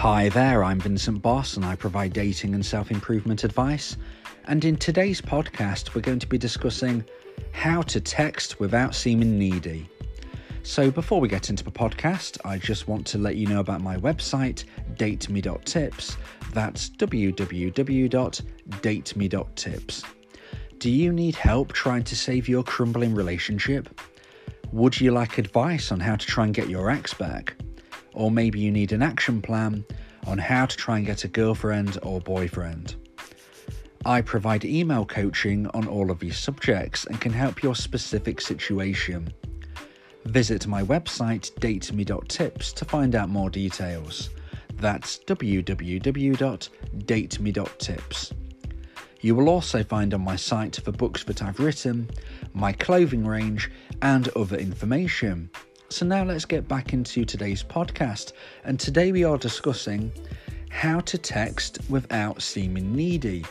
Hi there, I'm Vincent Boss and I provide dating and self-improvement advice. And in today's podcast, we're going to be discussing how to text without seeming needy. So before we get into the podcast, I just want to let you know about my website, dateme.tips. That's www.dateme.tips. Do you need help trying to save your crumbling relationship? Would you like advice on how to try and get your ex back? Or maybe you need an action plan on how to try and get a girlfriend or boyfriend. I provide email coaching on all of these subjects and can help your specific situation. Visit my website dateme.tips to find out more details. That's www.dateme.tips. You will also find on my site the books that I've written, my clothing range, and other information. So now let's get back into today's podcast, and today we are discussing how to text without seeming needy.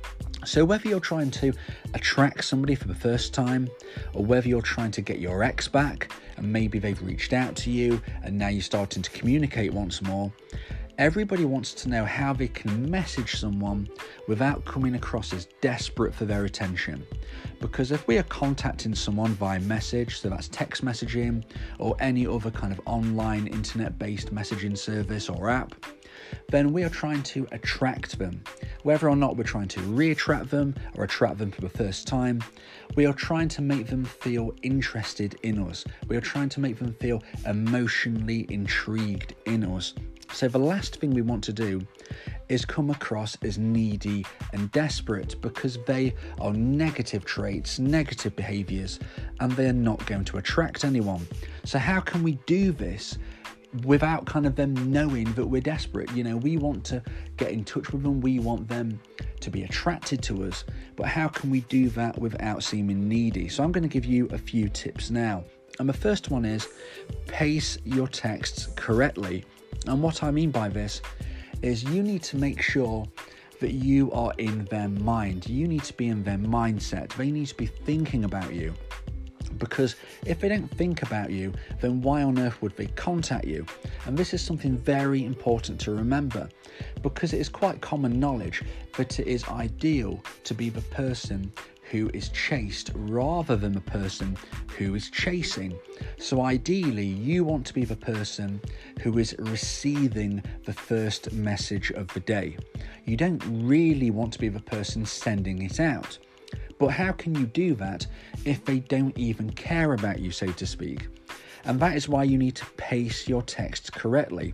So whether you're trying to attract somebody for the first time, or whether you're trying to get your ex back and maybe they've reached out to you and now you're starting to communicate once more, everybody wants to know how they can message someone without coming across as desperate for their attention. Because if we are contacting someone via message, so that's text messaging or any other kind of online internet-based messaging service or app, then we are trying to attract them. Whether or not we're trying to re-attract them or attract them for the first time, we are trying to make them feel interested in us. We are trying to make them feel emotionally intrigued in us. So the last thing we want to do is come across as needy and desperate, because they are negative traits, negative behaviours, and they are not going to attract anyone. So how can we do this without kind of them knowing that we're desperate? You know, we want to get in touch with them, we want them to be attracted to us, but how can we do that without seeming needy? So I'm going to give you a few tips now. And the first one is pace your texts correctly. And what I mean by this is you need to make sure that you are in their mind. You need to be in their mindset. They need to be thinking about you. Because if they don't think about you, then why on earth would they contact you? And this is something very important to remember, because it is quite common knowledge that it is ideal to be the person who is chased rather than the person who is chasing. So ideally, you want to be the person who is receiving the first message of the day. You don't really want to be the person sending it out. But how can you do that if they don't even care about you, so to speak? And that is why you need to pace your texts correctly.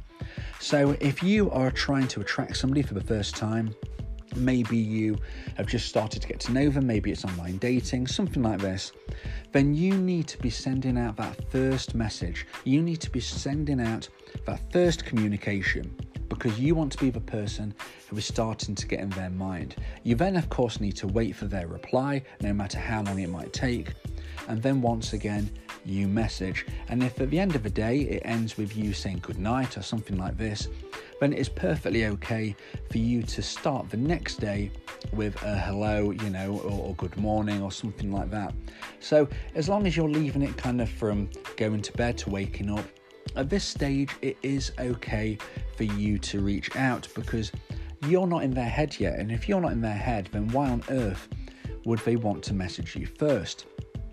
So if you are trying to attract somebody for the first time, maybe you have just started to get to know them, maybe it's online dating, something like this, then you need to be sending out that first message. You need to be sending out that first communication, because you want to be the person who is starting to get in their mind. You then, of course, need to wait for their reply, no matter how long it might take. And then once again, you message. And if at the end of the day, it ends with you saying goodnight or something like this, then it is perfectly okay for you to start the next day with a hello, or good morning or something like that. So as long as you're leaving it kind of from going to bed to waking up, at this stage, it is okay for you to reach out, because you're not in their head yet. And if you're not in their head, then why on earth would they want to message you first?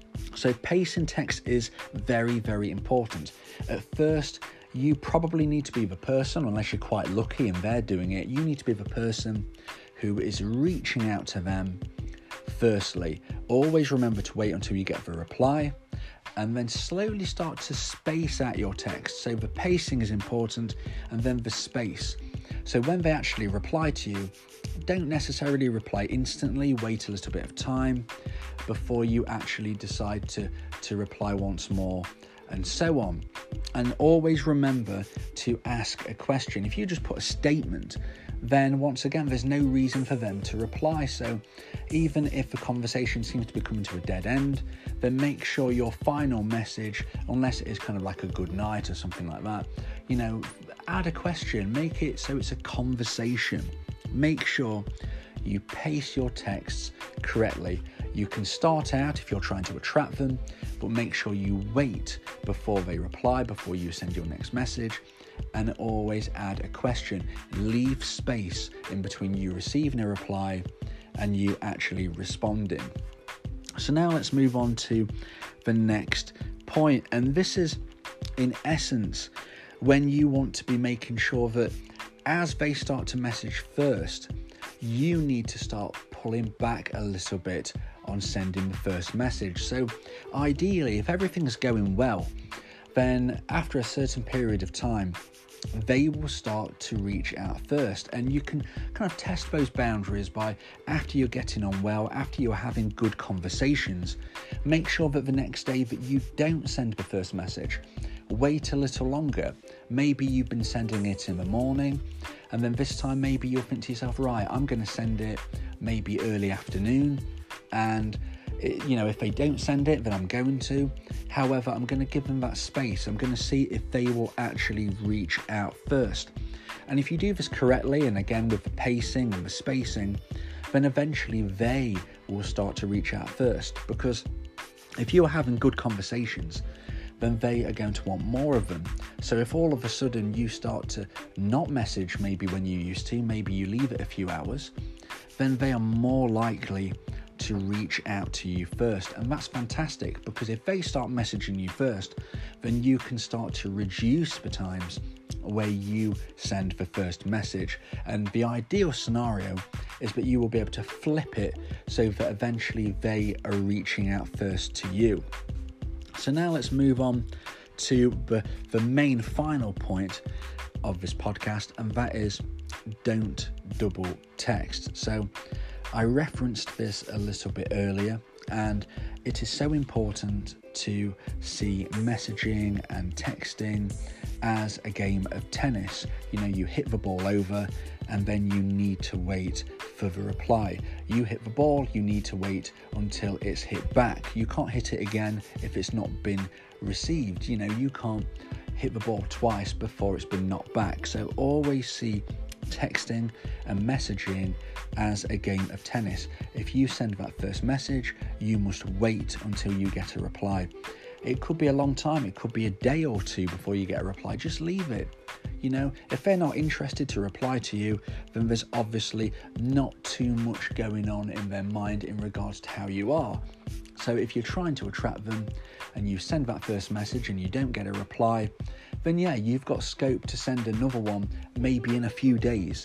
So pacing text is very, very important. At first, you probably need to be the person, unless you're quite lucky and they're doing it, you need to be the person who is reaching out to them firstly. Always remember to wait until you get the reply, and then slowly start to space out your text. So the pacing is important, and then the space. So when they actually reply to you, don't necessarily reply instantly. Wait a little bit of time before you actually decide to reply once more, and so on. And always remember to ask a question. If you just put a statement, then once again, there's no reason for them to reply. So even if the conversation seems to be coming to a dead end, then make sure your final message, unless it is kind of like a good night or something like that, add a question, make it so it's a conversation. Make sure you pace your texts correctly. You can start out if you're trying to attract them, but make sure you wait before they reply, before you send your next message, and always add a question. Leave space in between you receiving a reply and you actually responding. So now let's move on to the next point, and this is in essence when you want to be making sure that as they start to message first, you need to start pulling back a little bit on sending the first message. So ideally, if everything's going well, then after a certain period of time, they will start to reach out first, and you can kind of test those boundaries by, after you're getting on well, after you're having good conversations, make sure that the next day that you don't send the first message. Wait a little longer. Maybe you've been sending it in the morning, and then this time maybe you'll think to yourself, right, I'm going to send it maybe early afternoon, and if they don't send it, then I'm going to. However, I'm going to give them that space. I'm going to see if they will actually reach out first. And if you do this correctly, and again with the pacing and the spacing, then eventually they will start to reach out first. Because if you're having good conversations, then they are going to want more of them. So if all of a sudden you start to not message maybe when you used to, maybe you leave it a few hours, then they are more likely to reach out to you first. And that's fantastic, because if they start messaging you first, then you can start to reduce the times where you send the first message. And the ideal scenario is that you will be able to flip it so that eventually they are reaching out first to you. So now let's move on to the main final point of this podcast, and that is don't double text. So I referenced this a little bit earlier, and it is so important to see messaging and texting as a game of tennis. You hit the ball over and then you need to wait for the reply. You hit the ball, you need to wait until it's hit back. You can't hit it again if it's not been received. You can't hit the ball twice before it's been knocked back. So always see texting and messaging as a game of tennis. If you send that first message, you must wait until you get a reply. It could be a long time, it could be a day or two before you get a reply. Just leave it. If they're not interested to reply to you, then there's obviously not too much going on in their mind in regards to how you are. So if you're trying to attract them and you send that first message and you don't get a reply, then you've got scope to send another one maybe in a few days.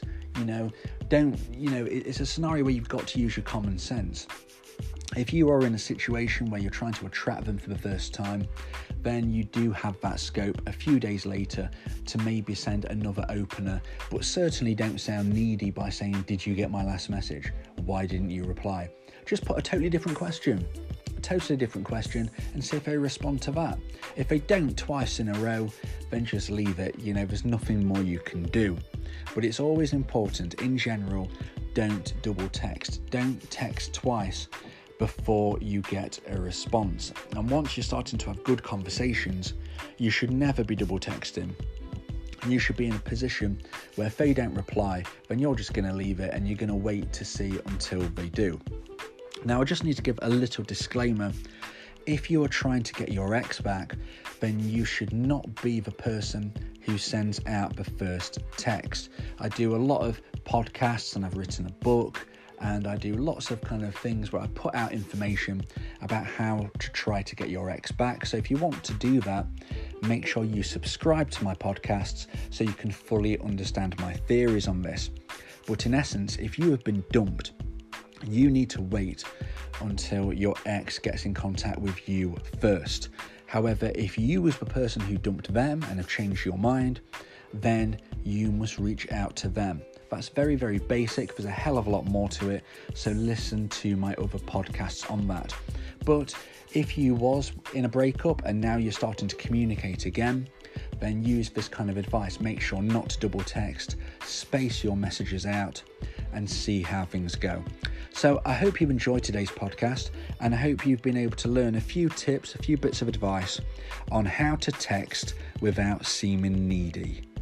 It's a scenario where you've got to use your common sense. If you are in a situation where you're trying to attract them for the first time, then you do have that scope a few days later to maybe send another opener, but certainly don't sound needy by saying, did you get my last message? Why didn't you reply? Just put a totally different question and see if they respond to that. If they don't twice in a row, then just leave it. There's nothing more you can do. But it's always important, in general, don't double text. Don't text twice before you get a response. And once you're starting to have good conversations, you should never be double texting. And you should be in a position where if they don't reply, then you're just going to leave it and you're going to wait to see until they do. Now, I just need to give a little disclaimer. If you are trying to get your ex back, then you should not be the person who sends out the first text. I do a lot of podcasts and I've written a book, and I do lots of kind of things where I put out information about how to try to get your ex back. So if you want to do that, make sure you subscribe to my podcasts so you can fully understand my theories on this. But in essence, if you have been dumped, you need to wait until your ex gets in contact with you first. However, if you was the person who dumped them and have changed your mind, then you must reach out to them. That's very, very basic. There's a hell of a lot more to it. So listen to my other podcasts on that. But if you was in a breakup and now you're starting to communicate again, then use this kind of advice. Make sure not to double text, space your messages out and see how things go. So I hope you've enjoyed today's podcast, and I hope you've been able to learn a few tips, a few bits of advice on how to text without seeming needy.